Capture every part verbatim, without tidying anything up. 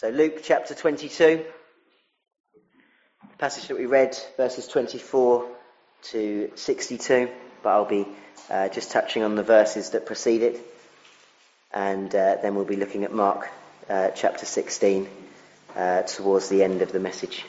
So Luke chapter twenty-two, the passage that we read, verses twenty-four to sixty-two, but I'll be uh, just touching on the verses that precede it, and uh, then we'll be looking at Mark uh, chapter sixteen uh, towards the end of the message.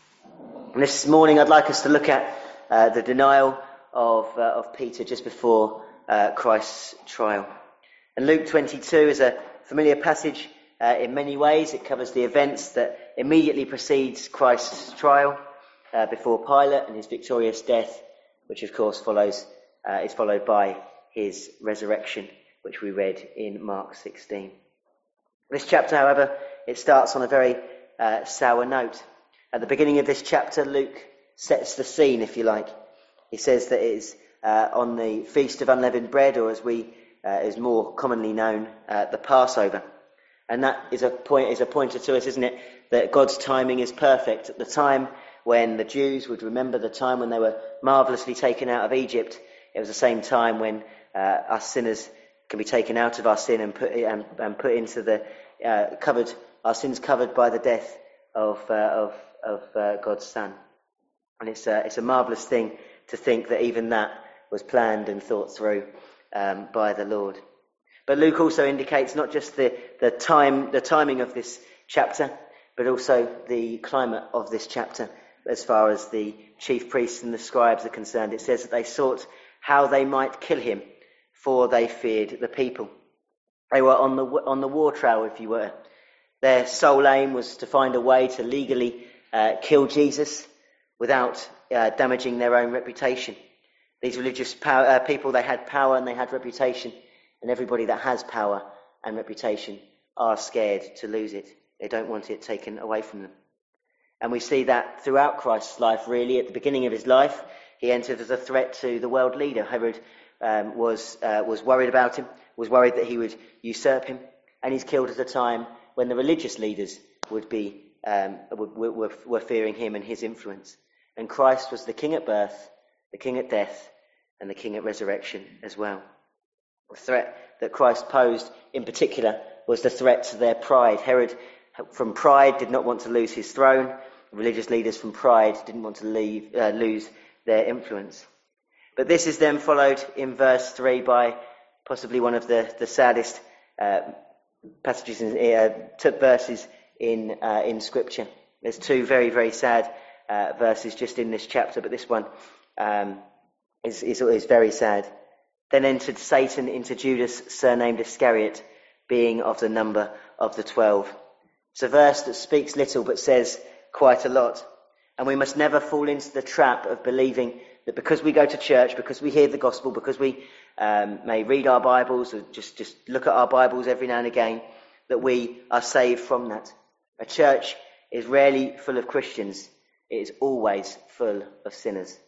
And this morning I'd like us to look at uh, the denial of, uh, of Peter just before uh, Christ's trial. And Luke twenty-two is a familiar passage. Uh, in many ways, it covers the events that immediately precedes Christ's trial uh, before Pilate and his victorious death, which of course follows uh, is followed by his resurrection, which we read in Mark sixteen. This chapter, however, it starts on a very uh, sour note. At the beginning of this chapter, Luke sets the scene, if you like. He says that it is uh, on the Feast of Unleavened Bread, or as we uh, is more commonly known, uh, the Passover. And that is a point is a pointer to us, isn't it? That God's timing is perfect. At the time when the Jews would remember the time when they were marvellously taken out of Egypt, it was the same time when uh, us sinners can be taken out of our sin and put and, and put into the uh, covered our sins covered by the death of uh, of of uh, God's Son. And it's a, it's a marvellous thing to think that even that was planned and thought through um, by the Lord. But Luke also indicates not just the, the time, the timing of this chapter, but also the climate of this chapter as far as the chief priests and the scribes are concerned. It says that they sought how they might kill him, for they feared the people. They were on the on the war trail, if you were. Their sole aim was to find a way to legally uh, kill Jesus without uh, damaging their own reputation. These religious power, uh, people, they had power and they had reputation. And everybody that has power and reputation are scared to lose it. They don't want it taken away from them. And we see that throughout Christ's life, really. At the beginning of his life, he entered as a threat to the world leader. Herod um, was uh, was worried about him, was worried that he would usurp him. And he's killed at a time when the religious leaders would be um, were, were, were fearing him and his influence. And Christ was the king at birth, the king at death, and the king at resurrection as well. The threat that Christ posed in particular was the threat to their pride. Herod, from pride, did not want to lose his throne. Religious leaders from pride didn't want to leave, uh, lose their influence. But this is then followed in verse three by possibly one of the, the saddest uh, passages, in, uh, t- verses in uh, in Scripture. There's two very, very sad uh, verses just in this chapter, but this one um, is, is, is very sad. Then entered Satan into Judas, surnamed Iscariot, being of the number of the twelve. It's a verse that speaks little but says quite a lot. And we must never fall into the trap of believing that because we go to church, because we hear the gospel, because we um, may read our Bibles or just, just look at our Bibles every now and again, that we are saved from that. A church is rarely full of Christians. It is always full of sinners.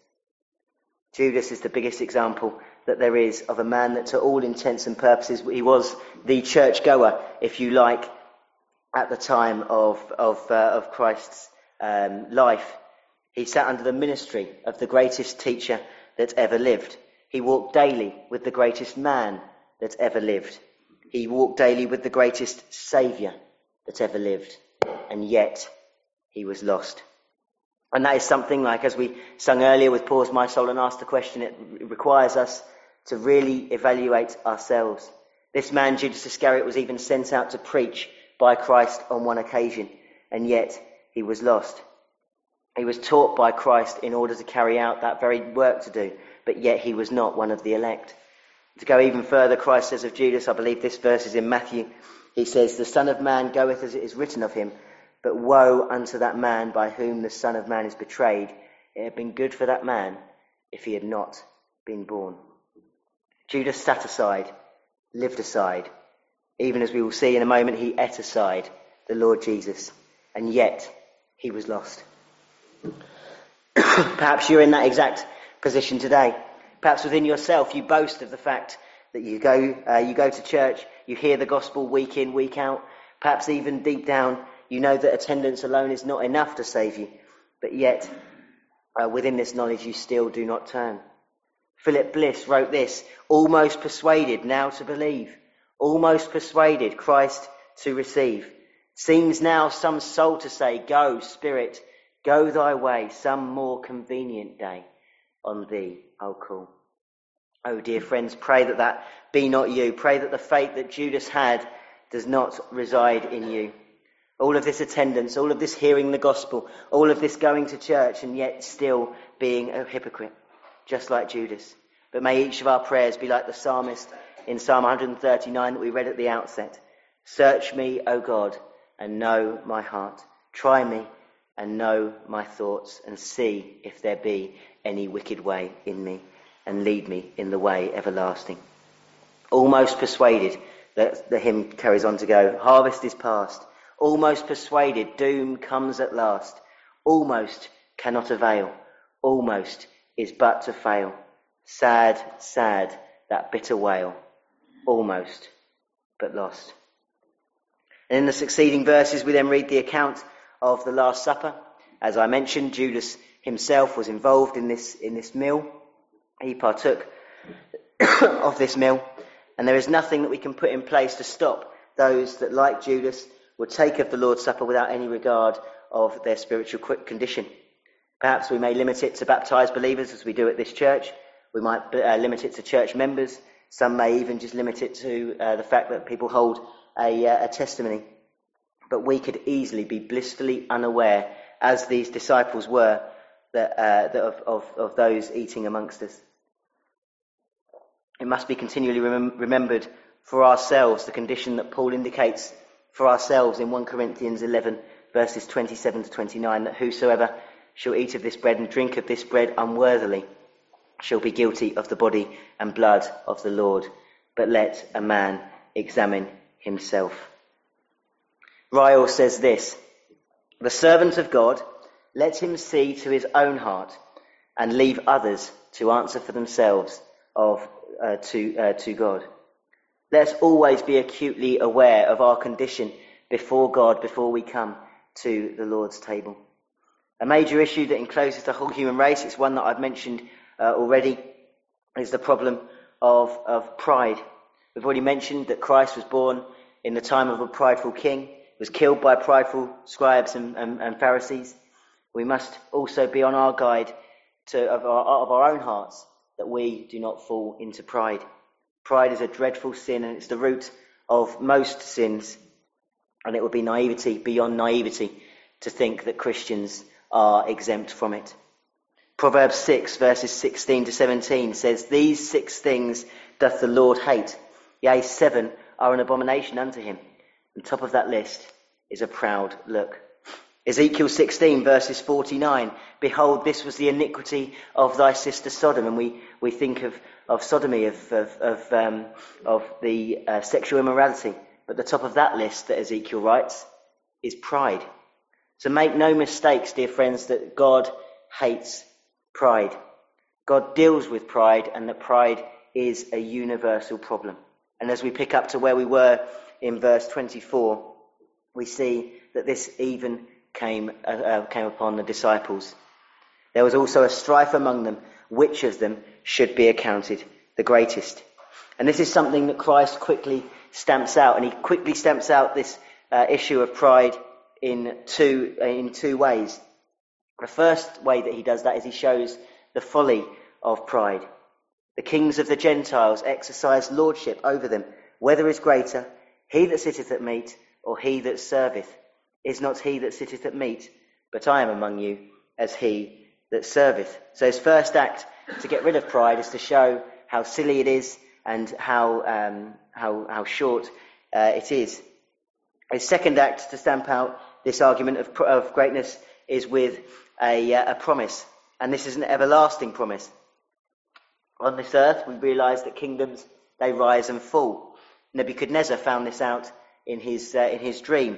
Judas is the biggest example that there is of a man that to all intents and purposes, he was the churchgoer, if you like, at the time of of, uh, of Christ's um, life. He sat under the ministry of the greatest teacher that ever lived. He walked daily with the greatest man that ever lived. He walked daily with the greatest saviour that ever lived. And yet he was lost. And that is something like, as we sung earlier with Pause My Soul and Ask the Question, it requires us to really evaluate ourselves. This man, Judas Iscariot, was even sent out to preach by Christ on one occasion, and yet he was lost. He was taught by Christ in order to carry out that very work to do, but yet he was not one of the elect. To go even further, Christ says of Judas, I believe this verse is in Matthew, he says, "The Son of Man goeth as it is written of him, but woe unto that man by whom the Son of Man is betrayed. It had been good for that man if he had not been born." Judas sat aside, lived aside. Even as we will see in a moment, he ate aside the Lord Jesus, and yet he was lost. Perhaps you're in that exact position today. Perhaps within yourself you boast of the fact that you go uh, you go to church, you hear the gospel week in, week out. Perhaps even deep down you know that attendance alone is not enough to save you, but yet uh, within this knowledge you still do not turn. Philip Bliss wrote this: "Almost persuaded now to believe, almost persuaded Christ to receive. Seems now some soul to say, go, Spirit, go thy way, some more convenient day on thee I'll call. Oh, dear friends, pray that that be not you. Pray that the faith that Judas had does not reside in you. All of this attendance, all of this hearing the gospel, all of this going to church and yet still being a hypocrite, just like Judas. But may each of our prayers be like the psalmist in Psalm one thirty-nine that we read at the outset. Search me, O God, and know my heart. Try me and know my thoughts, and see if there be any wicked way in me, and lead me in the way everlasting. Almost persuaded, that the hymn carries on to go, harvest is past. Almost persuaded, doom comes at last. Almost cannot avail. Almost is but to fail. Sad, sad, that bitter wail. Almost, but lost. And in the succeeding verses, we then read the account of the Last Supper. As I mentioned, Judas himself was involved in this, in this meal. He partook of this meal. And there is nothing that we can put in place to stop those that, like Judas, would take of the Lord's Supper without any regard of their spiritual condition. Perhaps we may limit it to baptised believers, as we do at this church. We might uh, limit it to church members. Some may even just limit it to uh, the fact that people hold a, uh, a testimony. But we could easily be blissfully unaware, as these disciples were, that, uh, that of, of, of those eating amongst us. It must be continually rem- remembered for ourselves, the condition that Paul indicates for ourselves in First Corinthians eleven, verses twenty-seven to twenty-nine, that whosoever shall eat of this bread and drink of this bread unworthily shall be guilty of the body and blood of the Lord. But let a man examine himself. Ryle says this: the servant of God, let him see to his own heart and leave others to answer for themselves of uh, to uh, to God. Let's always be acutely aware of our condition before God before we come to the Lord's table. A major issue that encloses the whole human race, it's one that I've mentioned uh, already, is the problem of, of pride. We've already mentioned that Christ was born in the time of a prideful king, was killed by prideful scribes and, and, and Pharisees. We must also be on our guide to, of, our, of our own hearts, that we do not fall into pride. Pride is a dreadful sin, and it's the root of most sins. And it would be naivety beyond naivety to think that Christians are exempt from it. Proverbs six, verses sixteen to seventeen says, these six things doth the Lord hate, yea, seven are an abomination unto him. On top of that list is a proud look. Ezekiel sixteen, verses forty-nine, behold, this was the iniquity of thy sister Sodom. And we, we think of, of sodomy, of, of, of, um, of the uh, sexual immorality. But the top of that list that Ezekiel writes is pride. So make no mistakes, dear friends, that God hates pride. God deals with pride, and that pride is a universal problem. And as we pick up to where we were in verse twenty-four, we see that this even came uh, uh, came upon the disciples. There was also a strife among them, which of them should be accounted the greatest. And this is something that Christ quickly stamps out, and he quickly stamps out this uh, issue of pride in two uh, in two ways. The first way that he does that is he shows the folly of pride. The kings of the Gentiles exercise lordship over them. Whether is greater, he that sitteth at meat, or he that serveth? Is not he that sitteth at meat, but I am among you as he that serveth. So his first act to get rid of pride is to show how silly it is and how um, how, how short uh, it is. His second act to stamp out this argument of, of greatness is with a, uh, a promise, and this is an everlasting promise. On this earth, we realise that kingdoms, they rise and fall. Nebuchadnezzar found this out in his uh, in his dream.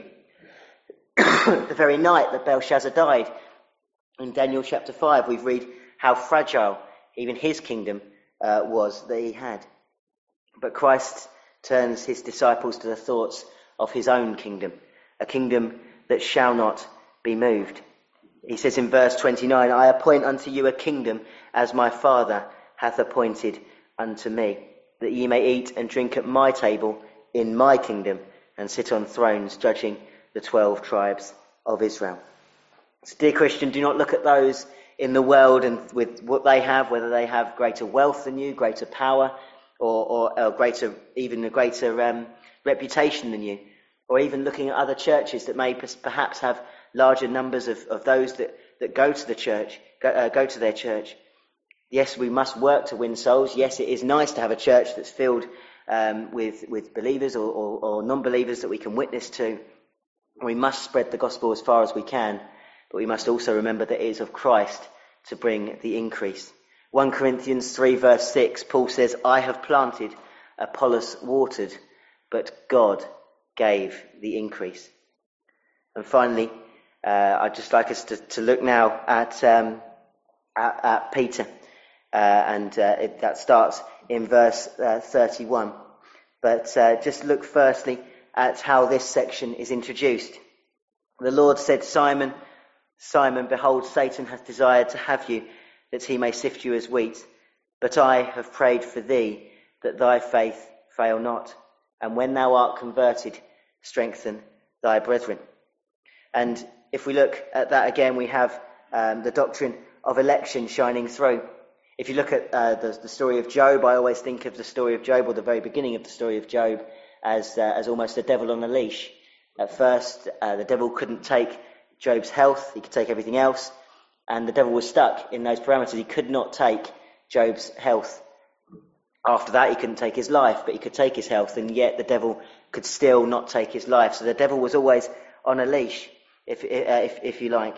The very night that Belshazzar died, in Daniel chapter five, we read how fragile even his kingdom uh, was that he had. But Christ turns his disciples to the thoughts of his own kingdom, a kingdom that shall not be moved. He says in verse twenty-nine, I appoint unto you a kingdom as my Father hath appointed unto me, that ye may eat and drink at my table in my kingdom, and sit on thrones judging the twelve tribes of Israel. So, dear Christian, do not look at those in the world and with what they have, whether they have greater wealth than you, greater power, or, or, or greater, even a greater um, reputation than you, or even looking at other churches that may perhaps have larger numbers of, of those that, that go to the church, go, uh, go to their church. Yes, we must work to win souls. Yes, it is nice to have a church that's filled um, with, with believers or, or, or non-believers that we can witness to. We must spread the gospel as far as we can, but we must also remember that it is of Christ to bring the increase. First Corinthians three verse six, Paul says, I have planted, Apollos watered, but God gave the increase. And finally, uh, I'd just like us to, to look now at, um, at, at Peter. Uh, and uh, it, that starts in verse uh, thirty-one. But uh, just look firstly at how this section is introduced. The Lord said, Simon, Simon, behold, Satan hath desired to have you, that he may sift you as wheat. But I have prayed for thee, that thy faith fail not. And when thou art converted, strengthen thy brethren. And if we look at that again, we have um, the doctrine of election shining through. If you look at uh, the, the story of Job, I always think of the story of Job, or the very beginning of the story of Job, as uh, as almost the devil on a leash. At first, uh, the devil couldn't take Job's health, he could take everything else, and the devil was stuck in those parameters. He could not take Job's health. After that, he couldn't take his life, but he could take his health, and yet the devil could still not take his life. So the devil was always on a leash, if uh, if, if you like.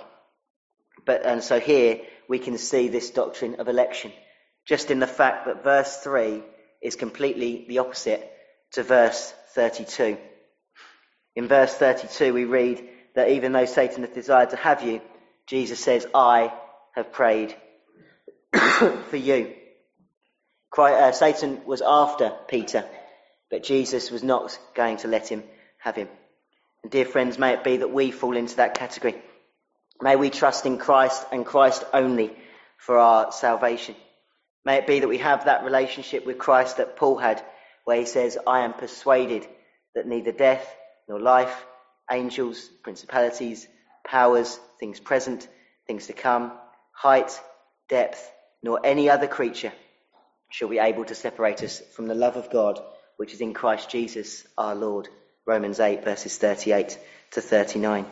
But and so here we can see this doctrine of election, just in the fact that verse three is completely the opposite to verse thirty-two. In verse thirty-two we read that even though Satan hath desired to have you, Jesus says, I have prayed for you. Christ, uh, Satan was after Peter, but Jesus was not going to let him have him. And dear friends, may it be that we fall into that category. May we trust in Christ and Christ only for our salvation. May it be that we have that relationship with Christ that Paul had, where he says, I am persuaded that neither death nor life, angels, principalities, powers, things present, things to come, height, depth, nor any other creature shall be able to separate us from the love of God, which is in Christ Jesus our Lord. Romans eight verses thirty-eight to thirty-nine.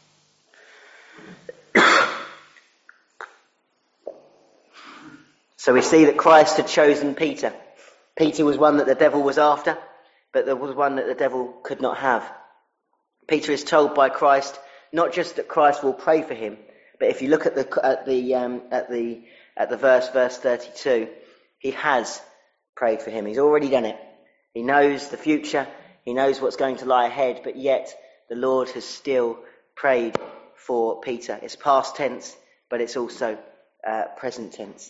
So we see that Christ had chosen Peter. Peter was one that the devil was after, but there was one that the devil could not have. Peter is told by Christ not just that Christ will pray for him, but if you look at the at the um, at the at the verse verse thirty-two, he has prayed for him. He's already done it. He knows the future. He knows what's going to lie ahead, but yet the Lord has still prayed for Peter. It's past tense, but it's also uh, present tense.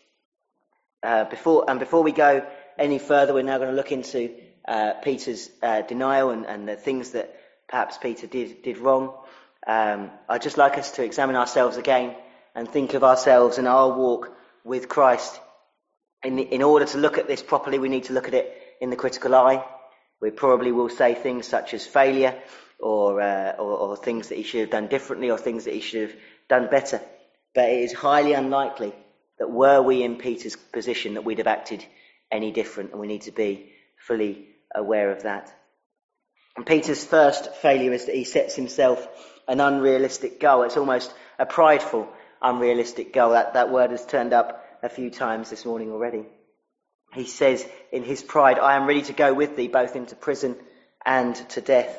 Uh, before and before we go any further, we're now going to look into uh, Peter's uh, denial and, and the things that perhaps Peter did did wrong. Um, I'd just like us to examine ourselves again and think of ourselves and our walk with Christ. In, the, in order to look at this properly, we need to look at it in the critical eye. We probably will say things such as failure or, uh, or, or things that he should have done differently or things that he should have done better. But it is highly unlikely that were we in Peter's position that we'd have acted any different, and we need to be fully aware of that. And Peter's first failure is that he sets himself an unrealistic goal. It's almost a prideful, unrealistic goal. That, that word has turned up a few times this morning already. He says in his pride, I am ready to go with thee both into prison and to death.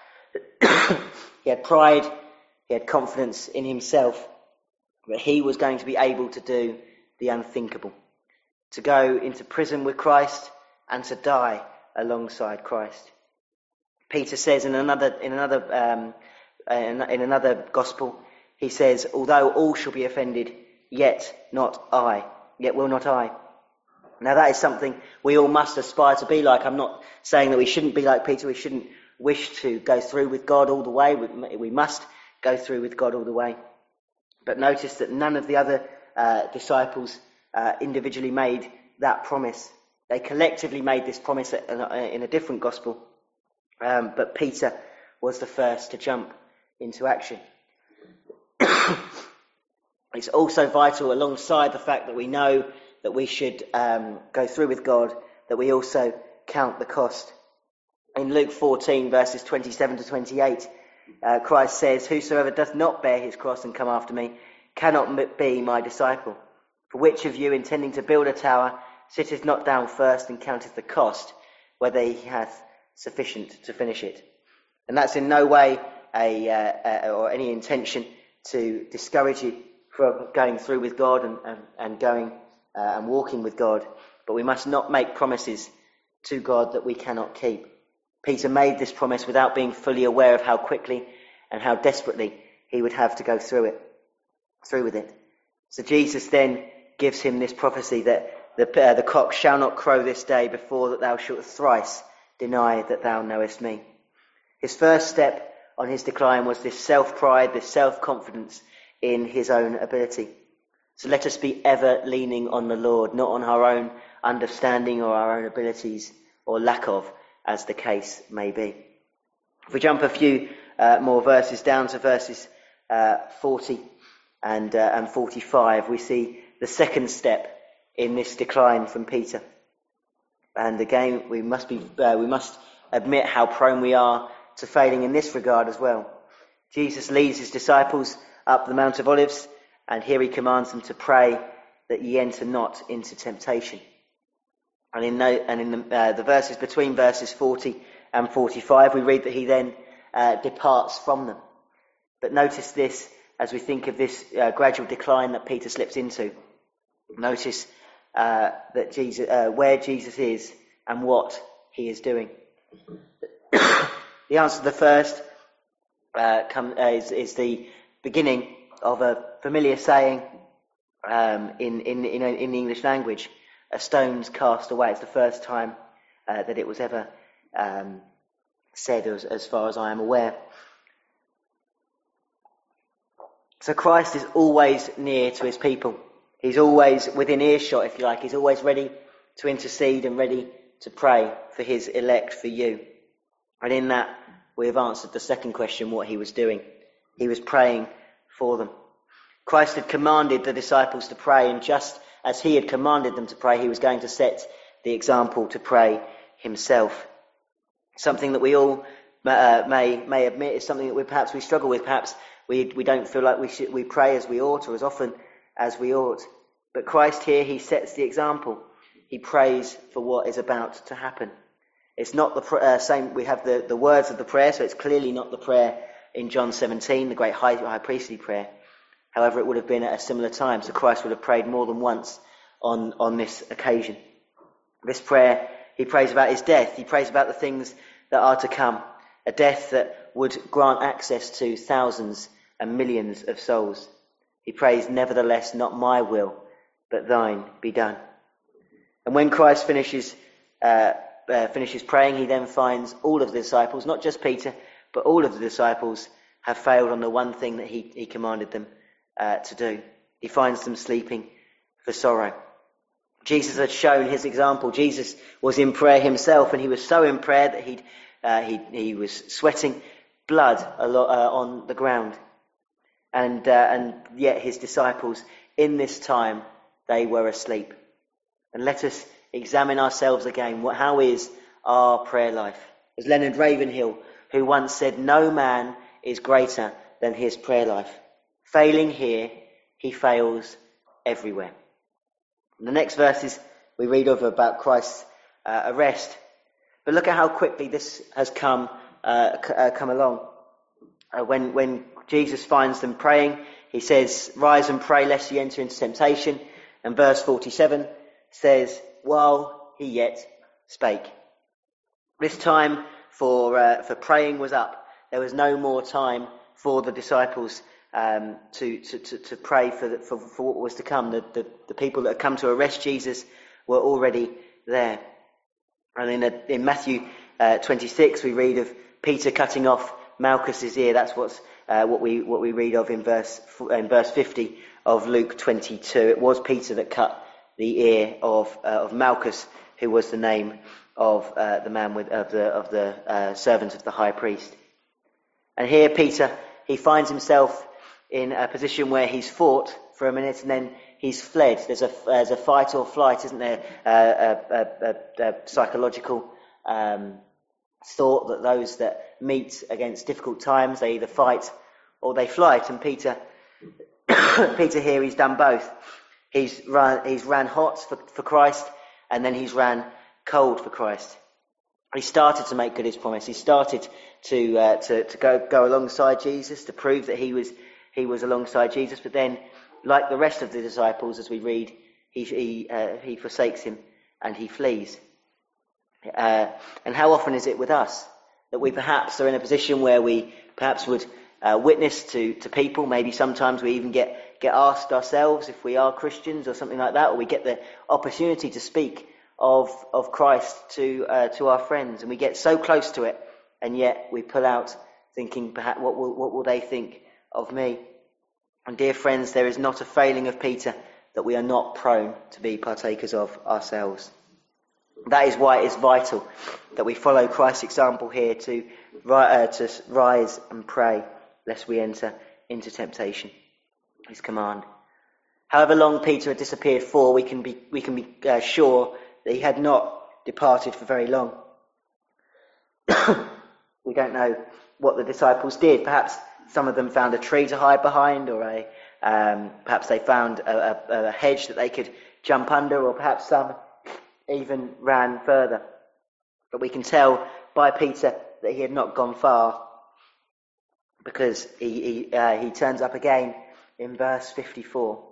He had pride, he had confidence in himself, but he was going to be able to do the unthinkable, to go into prison with Christ and to die alongside Christ. Peter says in another in another um, in, in another gospel, he says, although all shall be offended, yet not I, yet will not I. Now that is something we all must aspire to be like. I'm not saying that we shouldn't be like Peter. We shouldn't wish to go through with God all the way. We, we must go through with God all the way. But notice that none of the other uh, disciples uh, individually made that promise. They collectively made this promise in a, in a different gospel. Um, but Peter was the first to jump into action. It's also vital, alongside the fact that we know that we should um, go through with God, that we also count the cost. In Luke fourteen, verses twenty-seven to twenty-eight, uh, Christ says, "Whosoever doth not bear his cross and come after me cannot be my disciple. For which of you, intending to build a tower, sitteth not down first and counteth the cost, whether he hath sufficient to finish it?" And that's in no way a, uh, uh, or any intention to discourage you from going through with God and, and, and going uh, and walking with God. But we must not make promises to God that we cannot keep. Peter made this promise without being fully aware of how quickly and how desperately he would have to go through it, through with it. So Jesus then gives him this prophecy that the, uh, the cock shall not crow this day before that thou shalt thrice deny that thou knowest me. His first step on his decline was this self-pride, this self-confidence in his own ability. So let us be ever leaning on the Lord, not on our own understanding or our own abilities or lack of, as the case may be. If we jump a few uh, more verses down to verses uh, forty and, uh, and forty-five, we see the second step in this decline from Peter. And again, we must be uh, we must admit how prone we are to failing in this regard as well. Jesus leads his disciples up the Mount of Olives, and here he commands them to pray that ye enter not into temptation. And in, no, and in the, uh, the verses between verses forty and forty-five, we read that he then uh, departs from them. But notice this as we think of this uh, gradual decline that Peter slips into. Notice uh, that Jesus, uh, where Jesus is and what he is doing. The answer to the first uh, come, uh, is, is the beginning of a familiar saying um, in, in, in, in the English language: a stone's cast away. It's the first time uh, that it was ever um, said, as, as far as I am aware. So Christ is always near to his people. He's always within earshot, if you like. He's always ready to intercede and ready to pray for his elect, for you. And in that, we have answered the second question, what he was doing. He was praying for them. Christ had commanded the disciples to pray, and just as he had commanded them to pray, he was going to set the example to pray himself. Something that we all uh, may may admit is something that we perhaps we struggle with. Perhaps we we don't feel like we should we pray as we ought, or as often as we ought. But Christ here, he sets the example. He prays for what is about to happen. It's not the uh, same. We have the, the words of the prayer, so it's clearly not the prayer in John seventeen, the great high, high priestly prayer. However, it would have been at a similar time, so Christ would have prayed more than once on, on this occasion. This prayer, he prays about his death. He prays about the things that are to come, a death that would grant access to thousands and millions of souls. He prays, "Nevertheless, not my will, but thine be done." And when Christ finishes uh, uh, finishes praying, he then finds all of the disciples, not just Peter, but all of the disciples have failed on the one thing that he, he commanded them uh, to do. He finds them sleeping for sorrow. Jesus had shown his example. Jesus was in prayer himself, and he was so in prayer that he'd, uh, he he was sweating blood a lot, uh, on the ground. And uh, and yet his disciples, in this time, they were asleep. And let us examine ourselves again. What, how is our prayer life? As Leonard Ravenhill, who once said, "No man is greater than his prayer life. Failing here, he fails everywhere." In the next verses, we read over about Christ's uh, arrest. But look at how quickly this has come uh, c- uh, come along. Uh, when when Jesus finds them praying, he says, "Rise and pray lest ye enter into temptation." And verse forty-seven says, "While he yet spake." This time for uh, for praying was up. There was no more time for the disciples um, to, to, to, to pray for, the, for for what was to come. The, the, the people that had come to arrest Jesus were already there. And in, a, in Matthew uh, twenty-six, we read of Peter cutting off Malchus's ear. That's what's uh, what we what we read of in verse in verse fifty of Luke twenty-two. It was Peter that cut the ear of uh, of Malchus, who was the name of uh, the man with of the of the uh, servant of the high priest. And here Peter, he finds himself in a position where he's fought for a minute and then he's fled. There's a, there's a fight or flight, isn't there? Uh, a, a, a, a psychological um, thought that those that meet against difficult times, they either fight or they flight. And Peter, Peter here, he's done both. He's run, he's ran hot for, for Christ, and then he's ran cold for Christ. He started to make good his promise. He started to uh, to, to go go alongside Jesus, to prove that he was he was alongside Jesus. But then, like the rest of the disciples, as we read, he he uh, he forsakes him and he flees. Uh, and how often is it with us that we perhaps are in a position where we perhaps would uh, witness to to people? Maybe sometimes we even get get asked ourselves if we are Christians or something like that, or we get the opportunity to speak of of Christ to uh, to our friends, and we get so close to it, and yet we pull out thinking, perhaps, what will what will they think of me? And dear friends, there is not a failing of Peter that we are not prone to be partakers of ourselves. That is why it is vital that we follow Christ's example here to uh, to rise and pray, lest we enter into temptation. His command. However long Peter had disappeared for, we can be we can be uh, sure that he had not departed for very long. We don't know what the disciples did. Perhaps some of them found a tree to hide behind, or a um, perhaps they found a, a, a hedge that they could jump under, or perhaps some even ran further. But we can tell by Peter that he had not gone far, because he he, uh, he turns up again in verse fifty-four.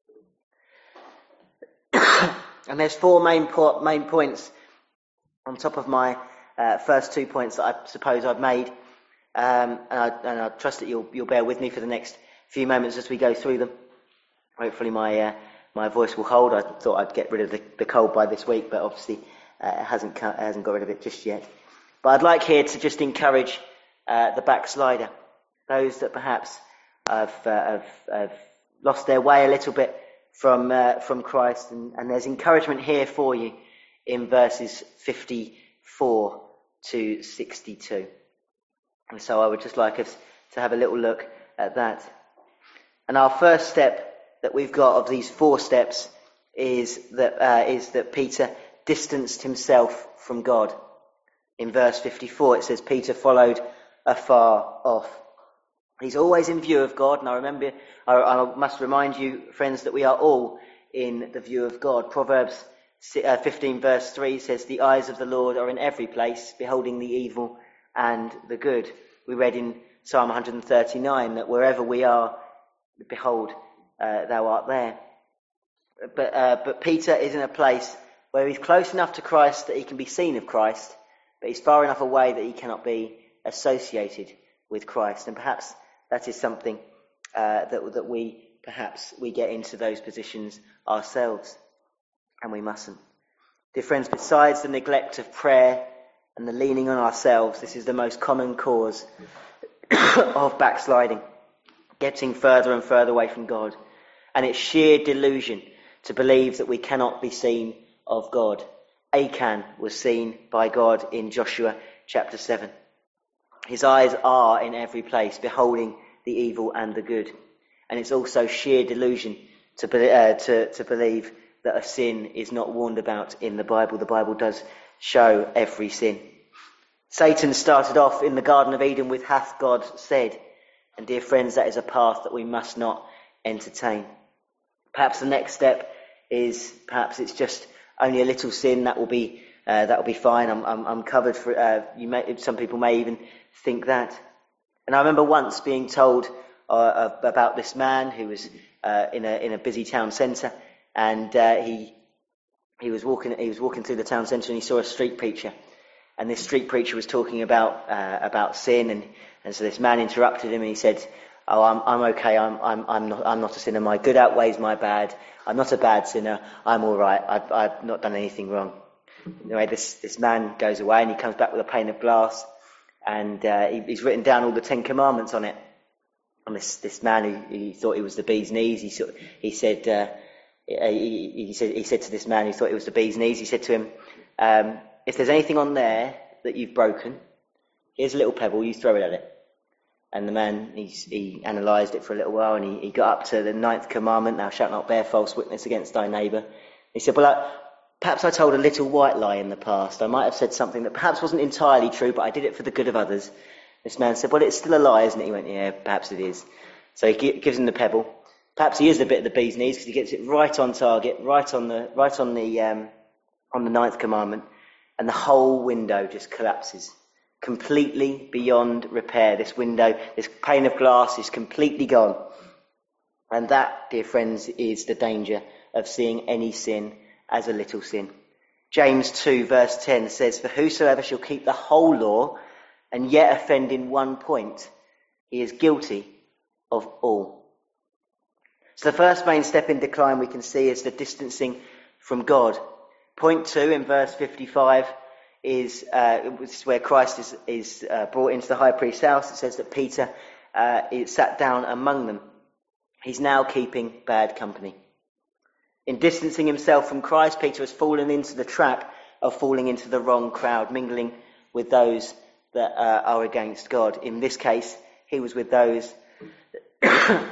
And there's four main po- main points on top of my uh, first two points that I suppose I've made, um, and, I, and I trust that you'll you'll bear with me for the next few moments as we go through them. Hopefully my uh, my voice will hold. I thought I'd get rid of the, the cold by this week, but obviously uh, it hasn't it hasn't got rid of it just yet. But I'd like here to just encourage uh, the backslider, those that perhaps have, uh, have, have lost their way a little bit from uh, from Christ, and, and there's encouragement here for you in verses fifty-four to sixty-two. And so I would just like us to have a little look at that. And our first step that we've got of these four steps is that uh, is that Peter distanced himself from God. In verse fifty-four it says Peter followed afar off. He's always in view of God, and I remember, I, I must remind you, friends, that we are all in the view of God. Proverbs fifteen verse three says, "The eyes of the Lord are in every place, beholding the evil and the good." We read in Psalm one thirty-nine that wherever we are, behold, uh, thou art there. But, uh, but Peter is in a place where he's close enough to Christ that he can be seen of Christ, but he's far enough away that he cannot be associated with Christ. And perhaps that is something uh, that that we perhaps we get into those positions ourselves, and we mustn't. Dear friends, besides the neglect of prayer and the leaning on ourselves, this is the most common cause of backsliding, getting further and further away from God. And it's sheer delusion to believe that we cannot be seen of God. Achan was seen by God in Joshua chapter seven. His eyes are in every place, beholding the evil and the good. And it's also sheer delusion to, uh, to, to believe that a sin is not warned about in the Bible. The Bible does show every sin. Satan started off in the Garden of Eden with "hath God said?" And dear friends, that is a path that we must not entertain. Perhaps the next step is, perhaps it's just only a little sin. That will be uh, that will be fine. I'm I'm, I'm covered for. Uh, you may, some people may even think that. And I remember once being told uh, about this man who was uh, in a in a busy town centre, and uh, he he was walking he was walking through the town centre, and he saw a street preacher, and this street preacher was talking about uh, about sin, and, and so this man interrupted him, and he said, "Oh, I'm I'm okay. I'm I'm I'm not I'm not a sinner. My good outweighs my bad. I'm not a bad sinner. I'm all right. I've I've not done anything wrong." Anyway, this this man goes away, and he comes back with a pane of glass, and uh, he, he's written down all the Ten Commandments on it. And this this man who he thought he was the bee's knees, he sort he said uh, he, he said he said to this man who thought it was the bee's knees, he said to him, um, "If there's anything on there that you've broken, here's a little pebble. You throw it at it. And the man, he's, he analysed it for a little while, and he, he got up to the ninth commandment, thou shalt not bear false witness against thy neighbour. He said, well, I, perhaps I told a little white lie in the past. I might have said something that perhaps wasn't entirely true, but I did it for the good of others. This man said, well, it's still a lie, isn't it? He went, yeah, perhaps it is. So he gives him the pebble. Perhaps he is a bit of the bee's knees, because he gets it right on target, right on the right on the um, on the ninth commandment, and the whole window just collapses, completely beyond repair. This window, this pane of glass is completely gone. And that, dear friends, is the danger of seeing any sin as a little sin. James two verse ten says, for whosoever shall keep the whole law and yet offend in one point, he is guilty of all. So the first main step in decline we can see is the distancing from God. Point two in verse fifty-five is, uh, this is where Christ is, is uh, brought into the high priest's house. It says that Peter uh, is sat down among them. He's now keeping bad company. In distancing himself from Christ, Peter has fallen into the trap of falling into the wrong crowd, mingling with those that uh, are against God. In this case, he was with those uh,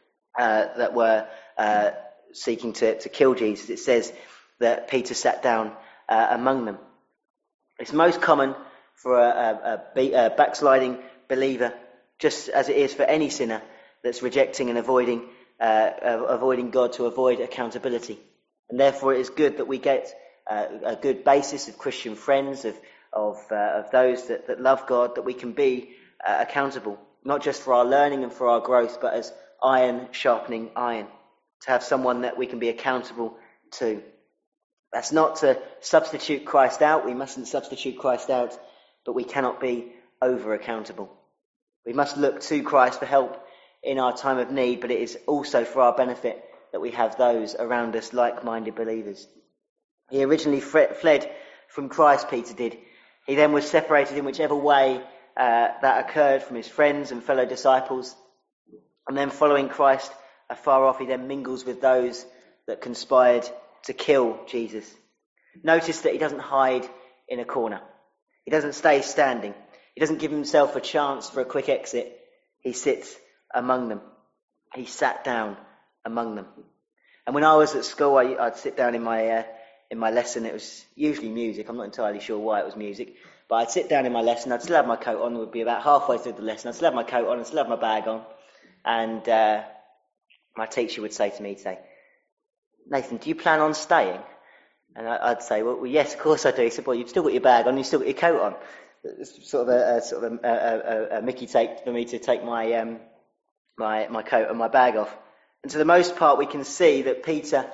that were uh, seeking to, to kill Jesus. It says that Peter sat down uh, among them. It's most common for a, a, a backsliding believer, just as it is for any sinner that's rejecting and avoiding uh, avoiding God, to avoid accountability. And therefore it is good that we get uh, a good basis of Christian friends, of of, uh, of those that, that love God, that we can be uh, accountable, not just for our learning and for our growth, but as iron sharpening iron, to have someone that we can be accountable to. That's not to substitute Christ out. We mustn't substitute Christ out, but we cannot be over accountable. We must look to Christ for help in our time of need, but it is also for our benefit that we have those around us, like-minded believers. He originally fled from Christ, Peter did. He then was separated in whichever way uh, that occurred from his friends and fellow disciples. And then following Christ afar off, he then mingles with those that conspired to kill Jesus. Notice that he doesn't hide in a corner. He doesn't stay standing. He doesn't give himself a chance for a quick exit. He sits among them. He sat down among them. And when I was at school, I, I'd sit down in my uh, in my lesson. It was usually music. I'm not entirely sure why it was music. But I'd sit down in my lesson. I'd still have my coat on. It would be about halfway through the lesson. I'd still have my coat on. I'd still have my bag on. And uh, my teacher would say to me, say, Nathan, do you plan on staying? And I'd say, well, well, yes, of course I do. He said, well, you've still got your bag on, you've still got your coat on. It's sort of a, a sort of a, a, a, a Mickey take for me to take my um, my my coat and my bag off. And to the most part, we can see that Peter,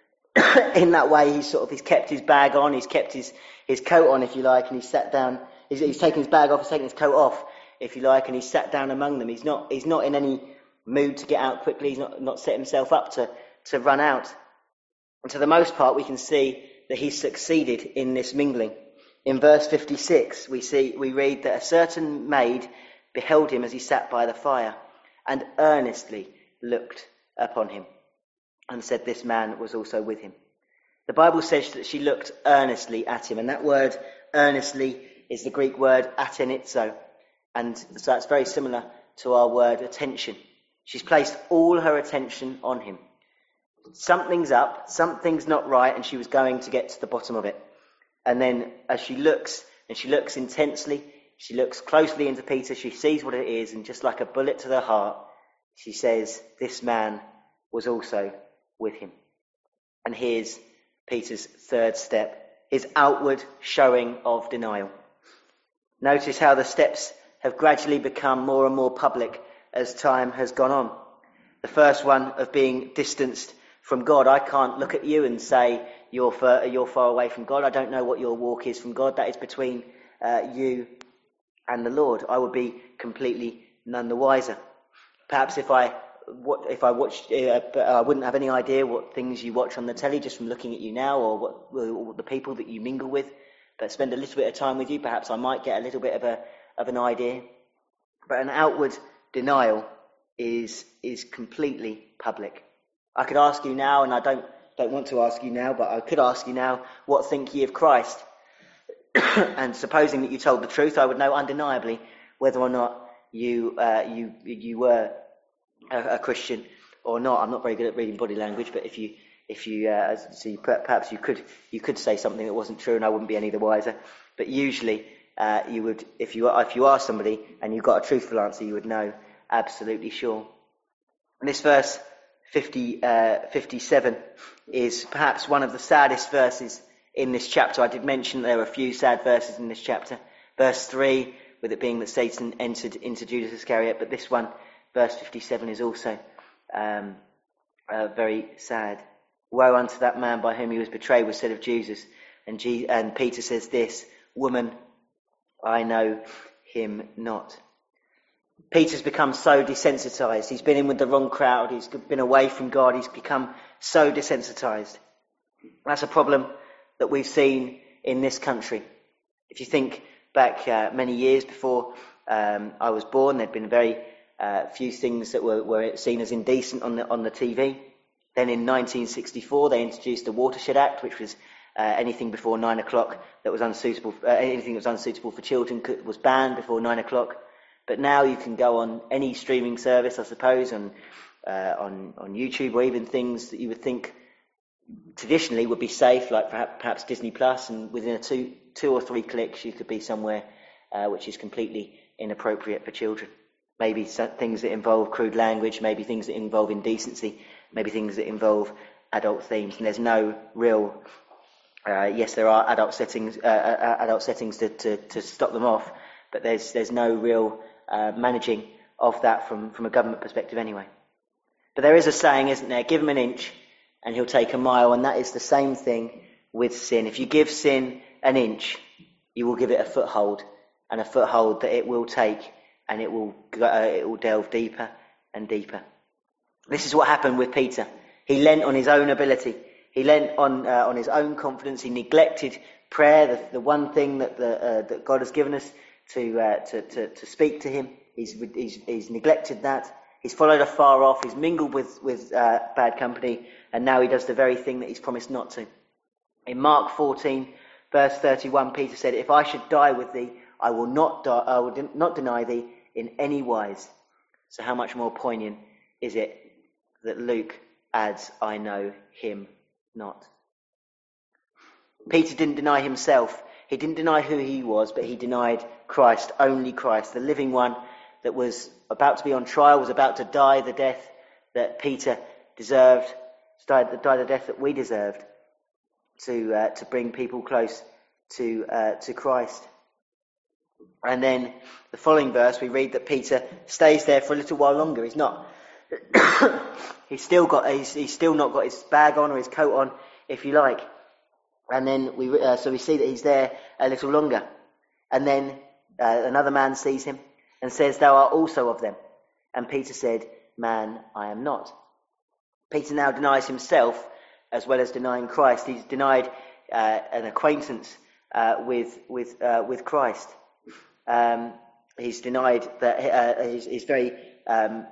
in that way, he's sort of he's kept his bag on, he's kept his, his coat on, if you like, and he's sat down. He's, he's taken his bag off, he's taken his coat off, if you like, and he's sat down among them. He's not he's not in any mood to get out quickly. He's not not set himself up to to run out. And to the most part, we can see that he's succeeded in this mingling. In verse fifty-six, we see we read that a certain maid beheld him as he sat by the fire, and earnestly looked upon him, and said, "This man was also with him." The Bible says that she looked earnestly at him, and that word "earnestly" is the Greek word "atenizo," and so that's very similar to our word "attention." She's placed all her attention on him. Something's up, something's not right, and she was going to get to the bottom of it. And then as she looks, and she looks intensely, she looks closely into Peter, she sees what it is, and just like a bullet to the heart, she says, "This man was also with him." And here's Peter's third step, his outward showing of denial. Notice how the steps have gradually become more and more public as time has gone on. The first one of being distanced from God. I can't look at you and say you're far, you're far away from God. I don't know what your walk is from God. That is between uh, you and the Lord. I would be completely none the wiser. Perhaps if I what if I watched, uh, I wouldn't have any idea what things you watch on the telly just from looking at you now, or what, or the people that you mingle with. But spend a little bit of time with you, perhaps I might get a little bit of a of an idea. But an outward denial is is completely public. I could ask you now, and I don't don't want to ask you now, but I could ask you now, what think ye of Christ? And supposing that you told the truth, I would know undeniably whether or not you uh, you you were a, a Christian or not. I'm not very good at reading body language, but if you if you uh, so you, perhaps you could you could say something that wasn't true, and I wouldn't be any the wiser. But usually, uh, you would if you if you ask somebody and you got a truthful answer, you would know absolutely sure. And this verse fifty, uh, fifty-seven is perhaps one of the saddest verses in this chapter. I did mention there are a few sad verses in this chapter. Verse three, with it being that Satan entered into Judas Iscariot, but this one, verse fifty-seven, is also um, uh, very sad. Woe unto that man by whom he was betrayed, was said of Jesus. And, G- and Peter says this, woman, I know him not. Peter's become so desensitized. He's been in with the wrong crowd. He's been away from God. He's become so desensitized. That's a problem that we've seen in this country. If you think back uh, many years before um, I was born, there'd been very uh, few things that were, were seen as indecent on the on the T V. Then in nineteen sixty-four, they introduced the Watershed Act, which was uh, anything before nine o'clock that was unsuitable. Uh, anything that was unsuitable for children could, was banned before nine o'clock. But now you can go on any streaming service, I suppose, on uh, on on YouTube, or even things that you would think traditionally would be safe, like perhaps, perhaps Disney Plus, and within a two two or three clicks, you could be somewhere uh, which is completely inappropriate for children. Maybe things that involve crude language, maybe things that involve indecency, maybe things that involve adult themes. And there's no real, uh, yes, there are adult settings, uh, adult settings to, to, to stop them off, but there's there's no real uh, managing of that from, from a government perspective anyway. But there is a saying, isn't there? Give him an inch and he'll take a mile, and that is the same thing with sin. If you give sin an inch, you will give it a foothold, and a foothold that it will take, and it will uh, it will delve deeper and deeper. This is what happened with Peter. He leant on his own ability. He leant on uh, on his own confidence. He neglected prayer, the, the one thing that the uh, that God has given us to uh, to, to to speak to Him. He's, he's he's neglected that. He's followed afar off. He's mingled with with uh, bad company, and now he does the very thing that he's promised not to. In Mark fourteen, verse thirty-one, Peter said, "If I should die with thee, I will not die. I will not deny thee in any wise." So, how much more poignant is it that Luke adds, "I know him not." Peter didn't deny himself. He didn't deny who he was, but he denied Christ, only Christ, the living one that was about to be on trial, was about to die the death that Peter deserved, die, die the death that we deserved, to uh, to bring people close to uh, to Christ. And then the following verse, we read that Peter stays there for a little while longer. He's not. he's still got. He's, he's still not got his bag on or his coat on, if you like. And then we uh, so we see that he's there a little longer. And then uh, another man sees him and says, "Thou art also of them." And Peter said, "Man, I am not." Peter now denies himself as well as denying Christ. He's denied uh, an acquaintance uh, with with uh, with Christ. Um, he's denied that uh, his, his very um,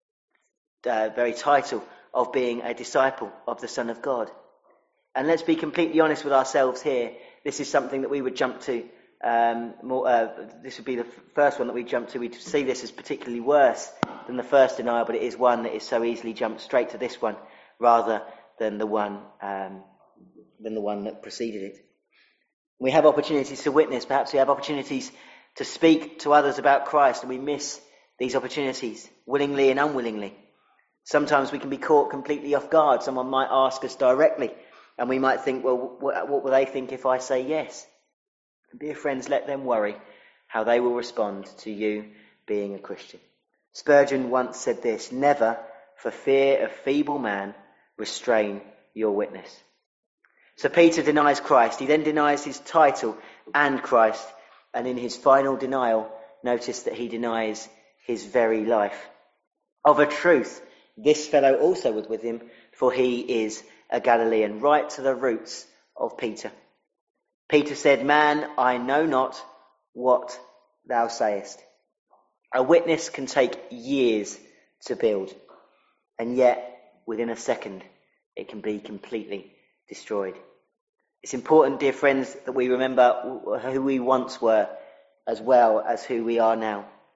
uh, very title of being a disciple of the Son of God. And let's be completely honest with ourselves here. This is something that we would jump to. Um, more, uh, this would be the f- first one that we jump to. We'd see this as particularly worse than the first denial, but it is one that is so easily jumped straight to this one, rather than the one um, than the one that preceded it. We have opportunities to witness. Perhaps we have opportunities to speak to others about Christ, and we miss these opportunities, willingly and unwillingly. Sometimes we can be caught completely off guard. Someone might ask us directly, and we might think, well, what, what will they think if I say yes? Dear friends, let them worry how they will respond to you being a Christian. Spurgeon once said this: "Never, for fear of feeble man, restrain your witness." So Peter denies Christ. He then denies his title and Christ. And in his final denial, notice that he denies his very life. Of a truth, this fellow also was with him, for he is a Galilean, right to the roots of Peter. Peter said, "Man, I know not what thou sayest." A witness can take years to build, and yet within a second it can be completely destroyed. It's important, dear friends, that we remember who we once were as well as who we are now.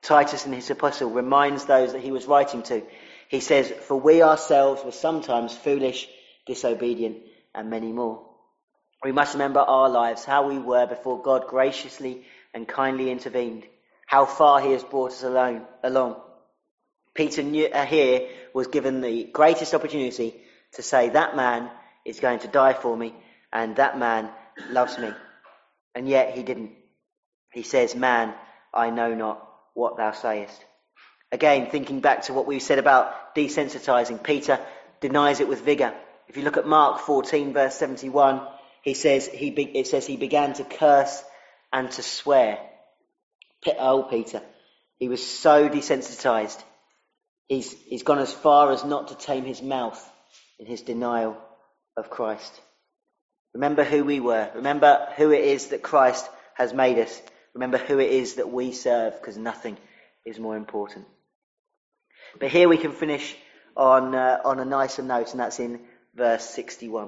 Titus, in his epistle, reminds those that he was writing to. He says, "For we ourselves were sometimes foolish, disobedient, and many more." We must remember our lives, how we were before God graciously and kindly intervened, how far he has brought us alone, along. Peter knew, uh, here was given the greatest opportunity to say, that man is going to die for me, and that man loves me. And yet he didn't. He says, "Man, I know not what thou sayest." Again, thinking back to what we said about desensitizing, Peter denies it with vigour. If you look at Mark fourteen, verse seventy-one, he says he be, it says he began to curse and to swear. Oh, Peter, he was so desensitized. He's, he's gone as far as not to tame his mouth in his denial of Christ. Remember who we were. Remember who it is that Christ has made us. Remember who it is that we serve, because nothing is more important. But here we can finish on uh, on a nicer note, and that's in verse sixty-one.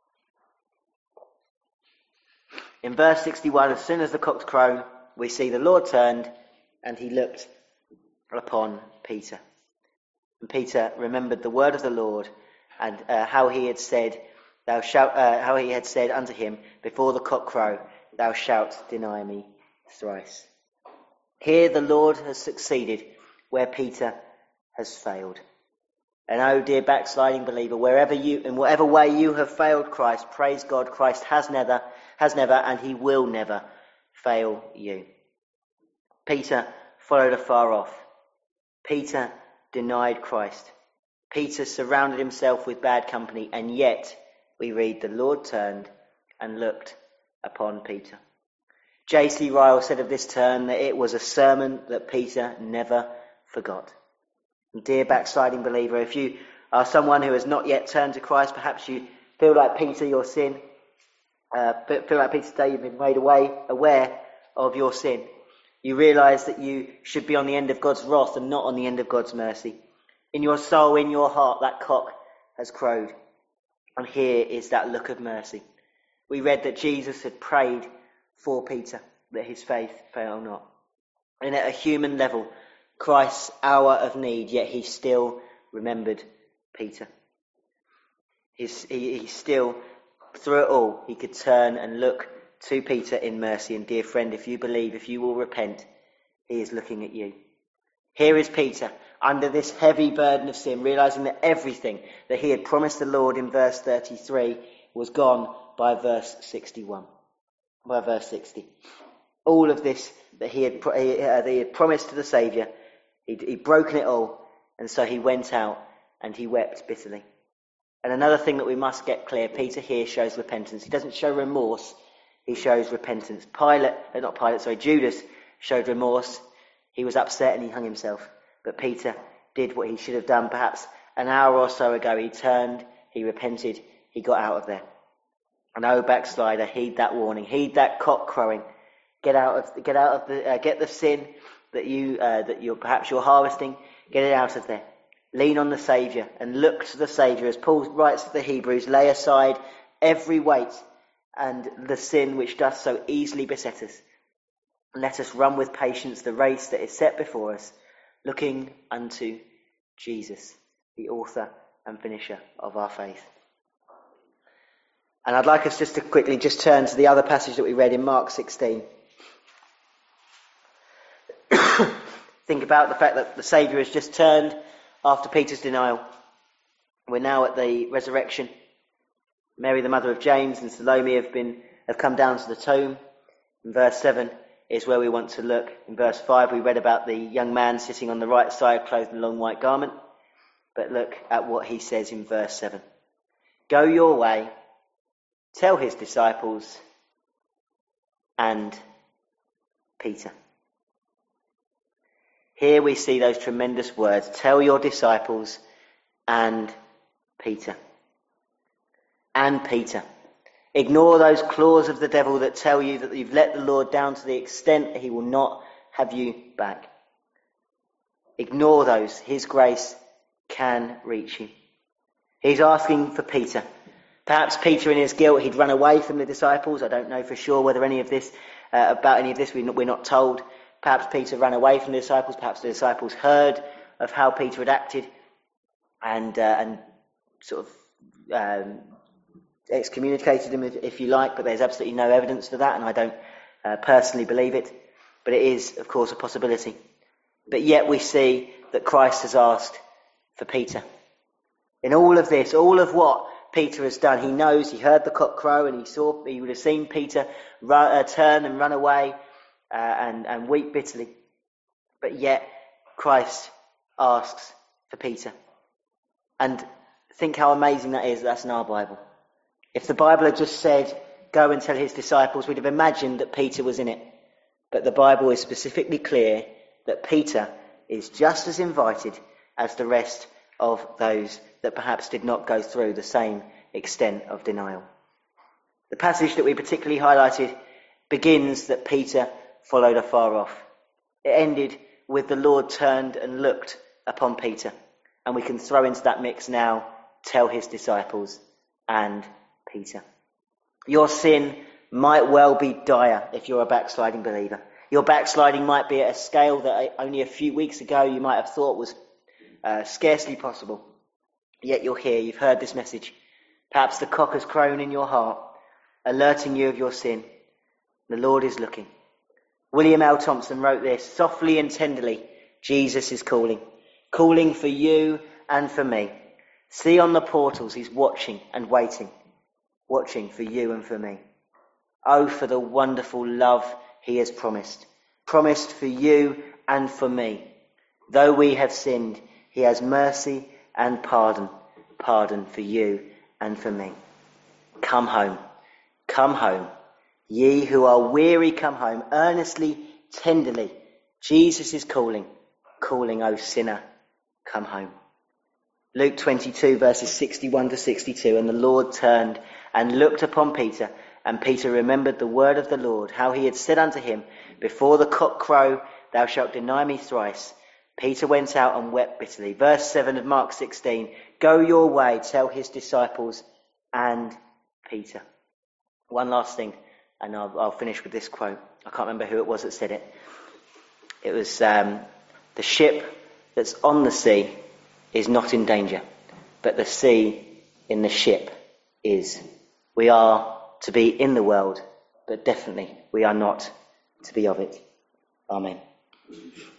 In verse sixty-one, as soon as the cock's crown, we see the Lord turned and he looked upon Peter. And Peter remembered the word of the Lord and uh, how he had said, "Thou shalt," uh, how he had said unto him, "Before the cock crow, thou shalt deny me thrice." Here the Lord has succeeded where Peter has failed. And oh, dear backsliding believer, wherever you, in whatever way you have failed Christ, praise God, Christ has never, has never, and he will never fail you. Peter followed afar off. Peter denied Christ. Peter surrounded himself with bad company, and yet we read the Lord turned and looked upon Peter. J C Ryle said of this turn that it was a sermon that Peter never forgot. And dear backsliding believer, if you are someone who has not yet turned to Christ, perhaps you feel like Peter, your sin, uh, feel like Peter today, you've been made away, aware of your sin. You realise that you should be on the end of God's wrath and not on the end of God's mercy. In your soul, in your heart, that cock has crowed. And here is that look of mercy. We read that Jesus had prayed for Peter, that his faith fail not. And at a human level, Christ's hour of need, yet he still remembered Peter. He's, he, he still, through it all, he could turn and look to Peter in mercy. And dear friend, if you believe, if you will repent, he is looking at you. Here is Peter, under this heavy burden of sin, realising that everything that he had promised the Lord in verse thirty-three was gone by verse sixty-one, by verse sixty. All of this that he had, uh, that he had promised to the Saviour, he'd, he'd broken it all, and so he went out and he wept bitterly. And another thing that we must get clear, Peter here shows repentance. He doesn't show remorse, he shows repentance. Pilate, uh, not Pilate, sorry, Judas showed remorse. He was upset and he hung himself. But Peter did what he should have done perhaps an hour or so ago. He turned, he repented, he got out of there. And oh, backslider, heed that warning, heed that cock crowing. Get out of, get out of the, uh, get the sin that you, uh, that you're perhaps you're harvesting. Get it out of there. Lean on the Saviour and look to the Saviour. As Paul writes to the Hebrews, lay aside every weight and the sin which doth so easily beset us. Let us run with patience the race that is set before us, looking unto Jesus, the author and finisher of our faith. And I'd like us just to quickly just turn to the other passage that we read in Mark sixteen. Think about the fact that the Saviour has just turned after Peter's denial. We're now at the resurrection. Mary, the mother of James, and Salome have been have come down to the tomb. In verse seven is where we want to look. In verse five, we read about the young man sitting on the right side, clothed in a long white garment. But look at what he says in verse seven. Go your way, tell his disciples and Peter. Here we see those tremendous words. Tell your disciples and Peter. And Peter. Ignore those claws of the devil that tell you that you've let the Lord down to the extent that he will not have you back. Ignore those. His grace can reach you. He's asking for Peter. Perhaps Peter in his guilt, he'd run away from the disciples. I don't know for sure whether any of this, uh, about any of this, we're not, we're not told. Perhaps Peter ran away from the disciples. Perhaps the disciples heard of how Peter had acted and uh, and sort of um, excommunicated him, if, if you like. But there's absolutely no evidence for that, and I don't uh, personally believe it. But it is, of course, a possibility. But yet we see that Christ has asked for Peter. In all of this, all of what Peter has done, he knows, he heard the cock crow, and he saw, he would have seen Peter run, uh, turn and run away uh, and, and weep bitterly. But yet Christ asks for Peter. And think how amazing that is. That's in our Bible. If the Bible had just said, go and tell his disciples, we'd have imagined that Peter was in it. But the Bible is specifically clear that Peter is just as invited as the rest of those that perhaps did not go through the same extent of denial. The passage that we particularly highlighted begins that Peter followed afar off. It ended with the Lord turned and looked upon Peter. And we can throw into that mix now, tell his disciples and Peter. Your sin might well be dire if you're a backsliding believer. Your backsliding might be at a scale that only a few weeks ago you might have thought was uh, scarcely possible. Yet you're here, you've heard this message. Perhaps the cock has crown in your heart, alerting you of your sin. The Lord is looking. William L. Thompson wrote this, softly and tenderly, Jesus is calling. Calling for you and for me. See on the portals, he's watching and waiting. Watching for you and for me. Oh, for the wonderful love he has promised. Promised for you and for me. Though we have sinned, he has mercy and pardon. Pardon for you and for me. Come home. Come home. Ye who are weary, come home. Earnestly, tenderly. Jesus is calling. Calling, O sinner, come home. Luke twenty-two, verses sixty-one to sixty-two. And the Lord turned and looked upon Peter. And Peter remembered the word of the Lord, how he had said unto him, before the cock crow, thou shalt deny me thrice. Peter went out and wept bitterly. Verse seven of Mark sixteen. Go your way, tell his disciples and Peter. One last thing, and I'll, I'll finish with this quote. I can't remember who it was that said it. It was, um, the ship that's on the sea is not in danger, but the sea in the ship is. We are to be in the world, but definitely we are not to be of it. Amen.